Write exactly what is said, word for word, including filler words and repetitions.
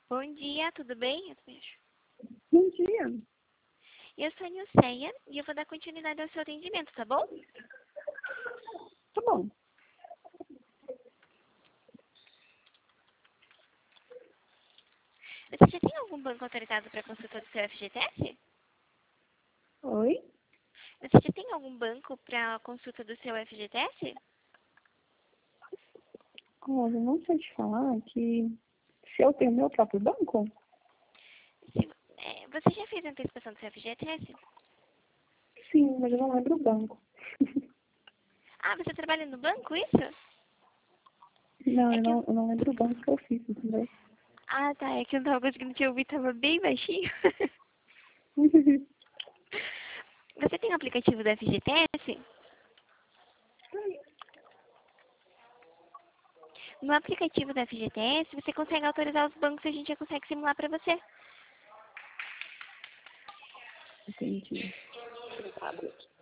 Bom dia, tudo bem? Eu também acho. Bom dia. Eu sou a Nilceia e eu vou dar continuidade ao seu atendimento, tá bom? Tá bom. Você já tem algum banco autorizado para consulta do seu F G T S? Oi? Você já tem algum banco para consulta do seu F G T S? Olha, eu não sei te falar que se eu tenho meu próprio banco, Se- é, você já fez a antecipação do seu F G T S? sim, mas eu não lembro o banco. Ah, você trabalha no banco, isso? Não, É eu que não, eu... eu não lembro o banco que eu fiz, entendeu? Ah, tá, é que eu não tava conseguindo te ouvir, tava bem baixinho. Você tem o aplicativo do F G T S? No aplicativo do F G T S, você consegue autorizar os bancos e a gente já consegue simular para você. Entendi. Abro aqui.